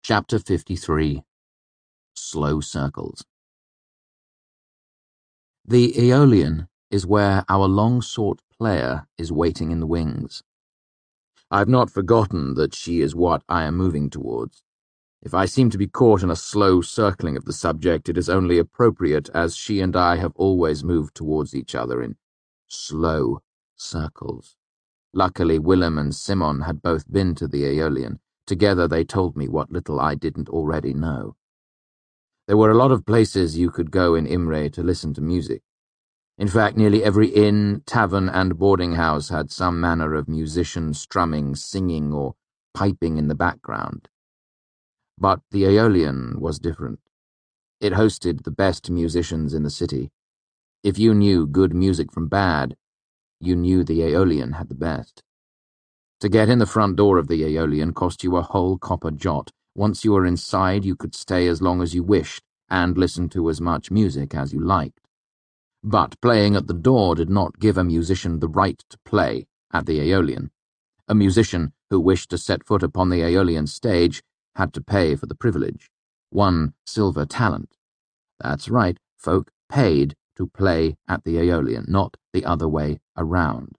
Chapter 53. Slow Circles. The Aeolian is where our long-sought player is waiting in the wings. I've not forgotten that she is what I am moving towards. If I seem to be caught in a slow circling of the subject, it is only appropriate, as she and I have always moved towards each other in slow circles. Luckily, Willem and Simon had both been to the Aeolian. Together they told me what little I didn't already know. There were a lot of places you could go in Imre to listen to music. In fact, nearly every inn, tavern, and boarding house had some manner of musician strumming, singing, or piping in the background. But the Aeolian was different. It hosted the best musicians in the city. If you knew good music from bad, you knew the Aeolian had the best. To get in the front door of the Aeolian cost you a whole copper jot. Once you were inside, you could stay as long as you wished and listen to as much music as you liked. But playing at the door did not give a musician the right to play at the Aeolian. A musician who wished to set foot upon the Aeolian stage had to pay for the privilege. 1 silver talent. That's right, folk paid to play at the Aeolian, not the other way around.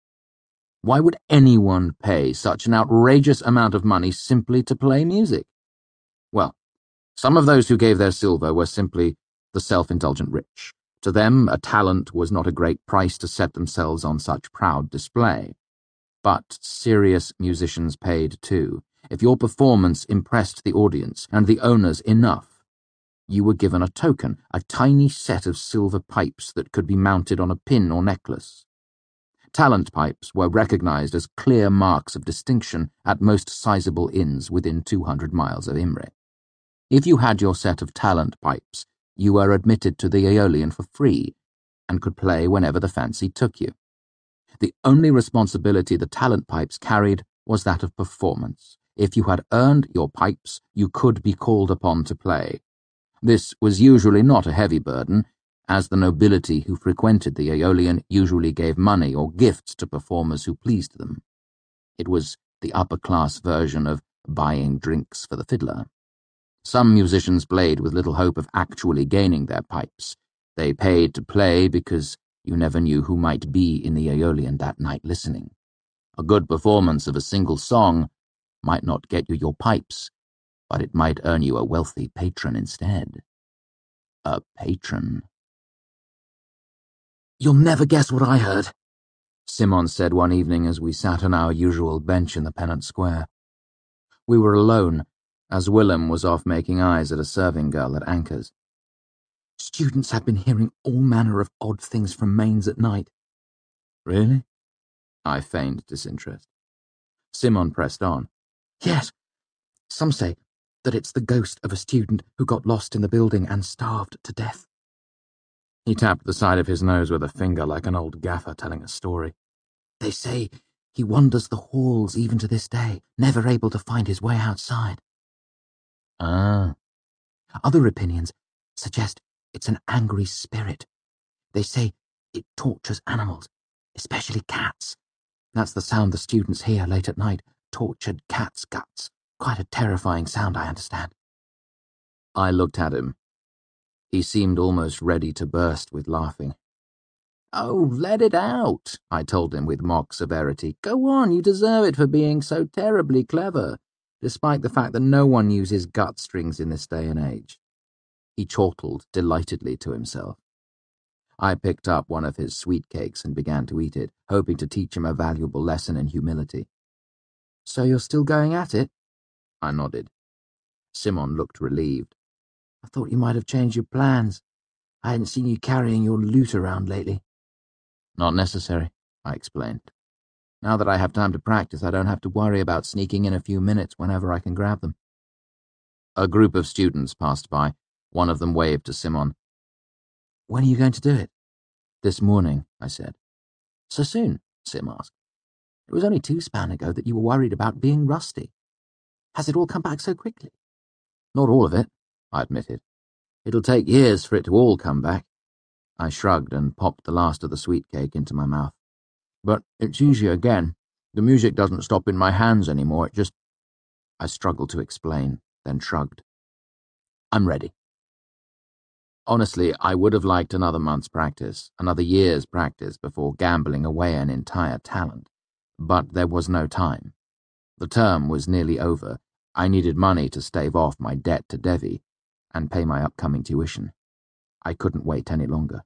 Why would anyone pay such an outrageous amount of money simply to play music? Well, some of those who gave their silver were simply the self-indulgent rich. To them, a talent was not a great price to set themselves on such proud display. But serious musicians paid too. If your performance impressed the audience and the owners enough, you were given a token, a tiny set of silver pipes that could be mounted on a pin or necklace. Talent pipes were recognized as clear marks of distinction at most sizable inns within 200 miles of Imre. If you had your set of talent pipes, you were admitted to the Aeolian for free and could play whenever the fancy took you. The only responsibility the talent pipes carried was that of performance. If you had earned your pipes, you could be called upon to play. This was usually not a heavy burden, as the nobility who frequented the Aeolian usually gave money or gifts to performers who pleased them. It was the upper-class version of buying drinks for the fiddler. Some musicians played with little hope of actually gaining their pipes. They paid to play because you never knew who might be in the Aeolian that night listening. A good performance of a single song might not get you your pipes, but it might earn you a wealthy patron instead. A patron. "You'll never guess what I heard," Simon said one evening as we sat on our usual bench in the Pennant Square. We were alone, as Willem was off making eyes at a serving girl at Anchor's. "Students have been hearing all manner of odd things from mains at night." "Really?" I feigned disinterest. Simon pressed on. "Yes. Some say that it's the ghost of a student who got lost in the building and starved to death." He tapped the side of his nose with a finger like an old gaffer telling a story. "They say he wanders the halls even to this day, never able to find his way outside." "Ah." "Other opinions suggest it's an angry spirit. They say it tortures animals, especially cats. That's the sound the students hear late at night, tortured cat's guts. Quite a terrifying sound, I understand." I looked at him. He seemed almost ready to burst with laughing. "Oh, let it out," I told him with mock severity. "Go on, you deserve it for being so terribly clever, despite the fact that no one uses gut strings in this day and age." He chortled delightedly to himself. I picked up one of his sweet cakes and began to eat it, hoping to teach him a valuable lesson in humility. "So you're still going at it?" I nodded. Simon looked relieved. "I thought you might have changed your plans. I hadn't seen you carrying your loot around lately." "Not necessary," I explained. "Now that I have time to practice, I don't have to worry about sneaking in a few minutes whenever I can grab them." A group of students passed by. One of them waved to Simon. "When are you going to do it?" "This morning," I said. "So soon?" Sim asked. "It was only 2 span ago that you were worried about being rusty. Has it all come back so quickly?" "Not all of it," I admitted. "It'll take years for it to all come back." I shrugged and popped the last of the sweet cake into my mouth. "But it's easier again. The music doesn't stop in my hands anymore, it just—" I struggled to explain, then shrugged. I'm ready. Honestly, I would have liked another month's practice, another year's practice before gambling away an entire talent. But there was no time. The term was nearly over. I needed money to stave off my debt to Devi and pay my upcoming tuition. I couldn't wait any longer.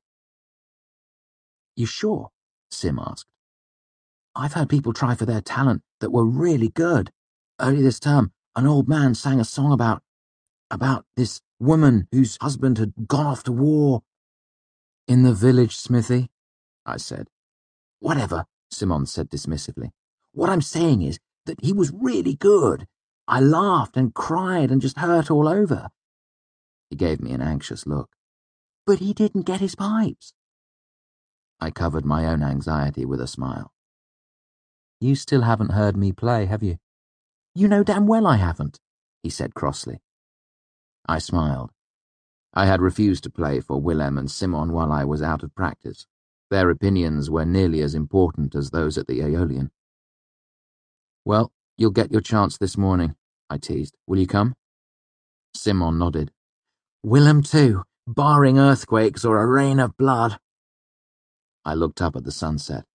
You sure? Sim asked. I've heard people try for their talent that were really good. Early this term, an old man sang a song about this woman whose husband had gone off to war. In the village smithy, I said. Whatever, Simon said dismissively. What I'm saying is that he was really good. I laughed and cried and just hurt all over. He gave me an anxious look. But he didn't get his pipes. I covered my own anxiety with a smile. You still haven't heard me play, have you? You know damn well I haven't, he said crossly. I smiled. I had refused to play for Willem and Simon while I was out of practice. Their opinions were nearly as important as those at the Aeolian. Well, you'll get your chance this morning, I teased. Will you come? Simon nodded. Willem too, barring earthquakes or a rain of blood. I looked up at the sunset.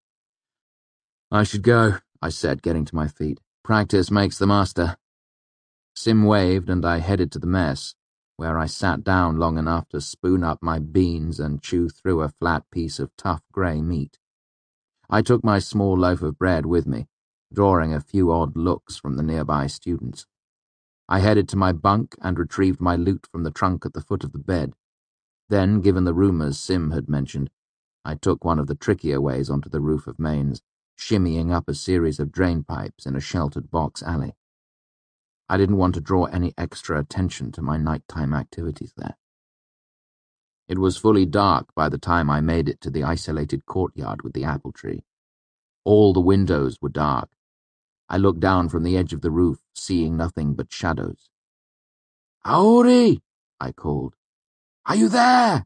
I should go, I said, getting to my feet. Practice makes the master. Sim waved and I headed to the mess, where I sat down long enough to spoon up my beans and chew through a flat piece of tough grey meat. I took my small loaf of bread with me, drawing a few odd looks from the nearby students. I headed to my bunk and retrieved my loot from the trunk at the foot of the bed. Then, given the rumours Sim had mentioned, I took one of the trickier ways onto the roof of Maine's, shimmying up a series of drain pipes in a sheltered box alley. I didn't want to draw any extra attention to my nighttime activities there. It was fully dark by the time I made it to the isolated courtyard with the apple tree. All the windows were dark. I looked down from the edge of the roof, seeing nothing but shadows. Auri! I called. Are you there?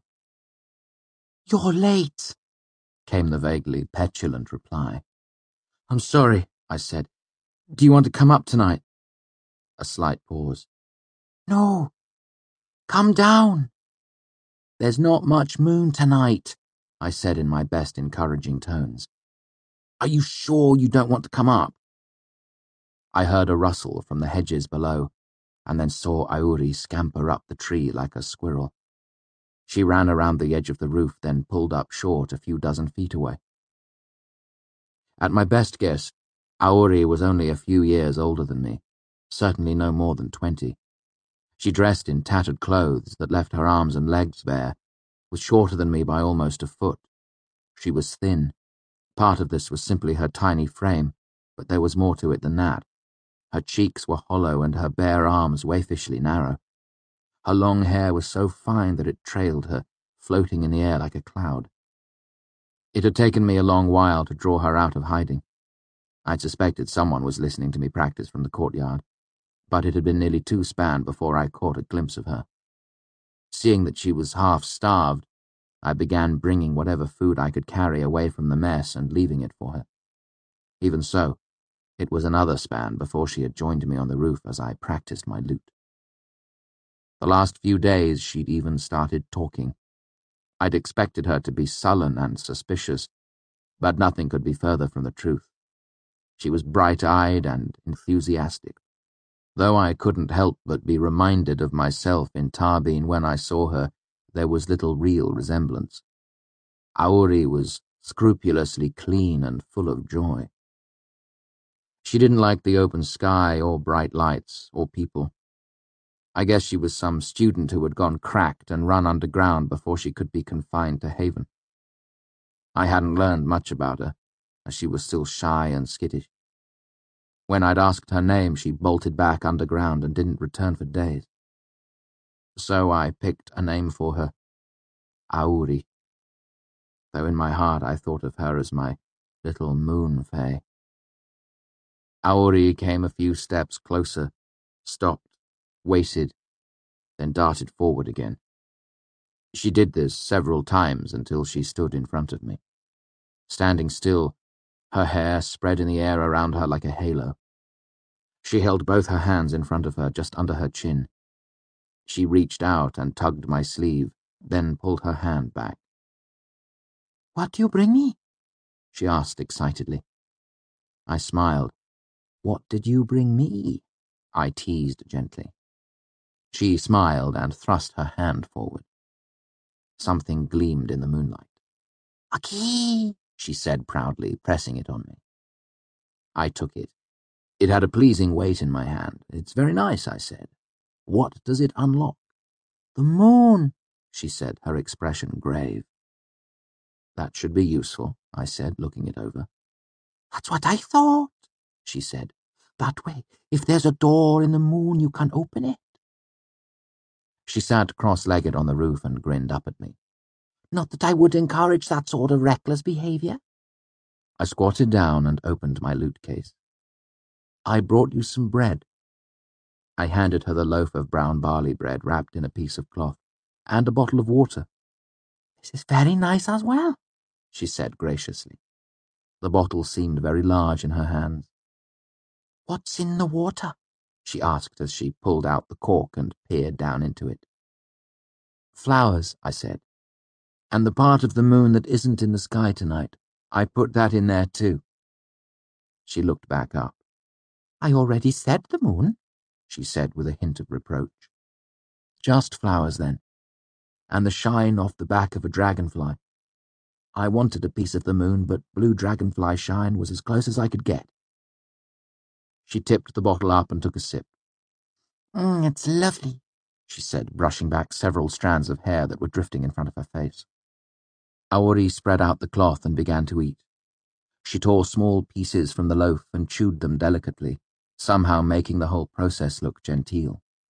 You're late, came the vaguely petulant reply. I'm sorry, I said. Do you want to come up tonight? A slight pause. No. Come down. There's not much moon tonight, I said in my best encouraging tones. Are you sure you don't want to come up? I heard a rustle from the hedges below, and then saw Auri scamper up the tree like a squirrel. She ran around the edge of the roof, then pulled up short a few dozen feet away. At my best guess, Auri was only a few years older than me, certainly no more than 20. She dressed in tattered clothes that left her arms and legs bare, was shorter than me by almost a foot. She was thin. Part of this was simply her tiny frame, but there was more to it than that. Her cheeks were hollow and her bare arms waifishly narrow. Her long hair was so fine that it trailed her, floating in the air like a cloud. It had taken me a long while to draw her out of hiding. I'd suspected someone was listening to me practice from the courtyard, but it had been nearly 2 span before I caught a glimpse of her. Seeing that she was half-starved, I began bringing whatever food I could carry away from the mess and leaving it for her. Even so, it was another span before she had joined me on the roof as I practiced my lute. The last few days she'd even started talking. I'd expected her to be sullen and suspicious, but nothing could be further from the truth. She was bright-eyed and enthusiastic, though I couldn't help but be reminded of myself in Tarbeen when I saw her. There was little real resemblance. Auri was scrupulously clean and full of joy. She didn't like the open sky or bright lights or people. I guess she was some student who had gone cracked and run underground before she could be confined to Haven. I hadn't learned much about her, as she was still shy and skittish. When I'd asked her name, she bolted back underground and didn't return for days. So I picked a name for her, Auri, though in my heart I thought of her as my little moon fae. Auri came a few steps closer, stopped, waited, then darted forward again. She did this several times until she stood in front of me. Standing still, her hair spread in the air around her like a halo. She held both her hands in front of her, just under her chin. She reached out and tugged my sleeve, then pulled her hand back. "What do you bring me?" she asked excitedly. I smiled. "What did you bring me?" I teased gently. She smiled and thrust her hand forward. Something gleamed in the moonlight. "A key," she said proudly, pressing it on me. I took it. It had a pleasing weight in my hand. "It's very nice," I said. "What does it unlock?" "The moon," she said, her expression grave. "That should be useful," I said, looking it over. "That's what I thought," she said. "That way, if there's a door in the moon, you can open it." She sat cross-legged on the roof and grinned up at me. "Not that I would encourage that sort of reckless behaviour." I squatted down and opened my loot case. "I brought you some bread." I handed her the loaf of brown barley bread wrapped in a piece of cloth, and a bottle of water. "This is very nice as well," she said graciously. The bottle seemed very large in her hands. "What's in the water?" she asked as she pulled out the cork and peered down into it. "Flowers," I said. "And the part of the moon that isn't in the sky tonight. I put that in there too." She looked back up. "I already said the moon," she said with a hint of reproach. "Just flowers, then, and the shine off the back of a dragonfly. I wanted a piece of the moon, but blue dragonfly shine was as close as I could get." She tipped the bottle up and took a sip. It's lovely," she said, brushing back several strands of hair that were drifting in front of her face. Aori spread out the cloth and began to eat. She tore small pieces from the loaf and chewed them delicately, somehow making the whole process look genteel.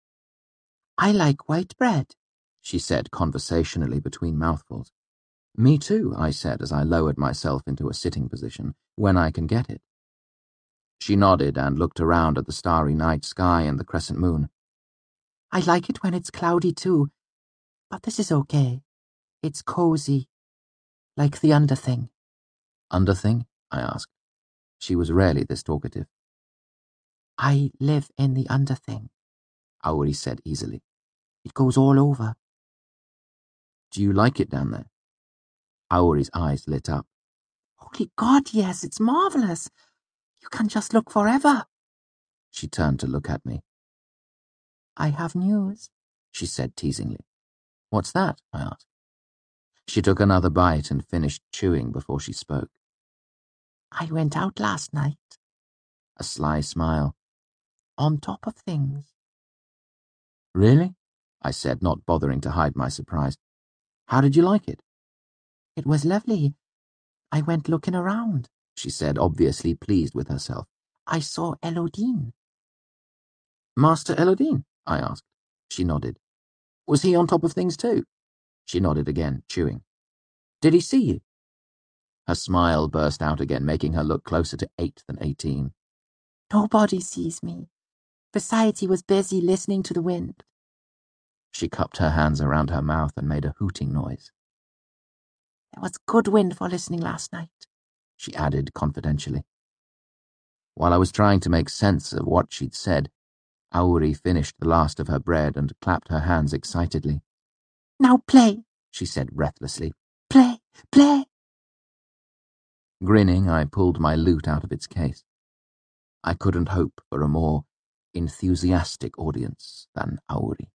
"I like white bread," she said conversationally between mouthfuls. "Me too," I said as I lowered myself into a sitting position, "when I can get it." She nodded and looked around at the starry night sky and the crescent moon. "I like it when it's cloudy too, but this is okay. It's cozy, like the underthing." "Underthing?" I asked. She was rarely this talkative. "I live in the underthing," Aori said easily. "It goes all over." "Do you like it down there?" Aori's eyes lit up. "Holy God, yes, it's marvellous. You can just look forever." She turned to look at me. "I have news," she said teasingly. "What's that?" I asked. She took another bite and finished chewing before she spoke. "I went out last night." A sly smile. "On top of things." "Really?" I said, not bothering to hide my surprise. "How did you like it?" "It was lovely. I went looking around," she said, obviously pleased with herself. "I saw Elodine." "Master Elodine?" I asked. She nodded. "Was he on top of things too?" She nodded again, chewing. "Did he see you?" Her smile burst out again, making her look closer to 8 than 18. "Nobody sees me. Besides, he was busy listening to the wind." She cupped her hands around her mouth and made a hooting noise. "There was good wind for listening last night," she added confidentially. While I was trying to make sense of what she'd said, Aori finished the last of her bread and clapped her hands excitedly. "Now play," she said breathlessly. "Play, play." Grinning, I pulled my loot out of its case. I couldn't hope for a more enthusiastic audience than Aori.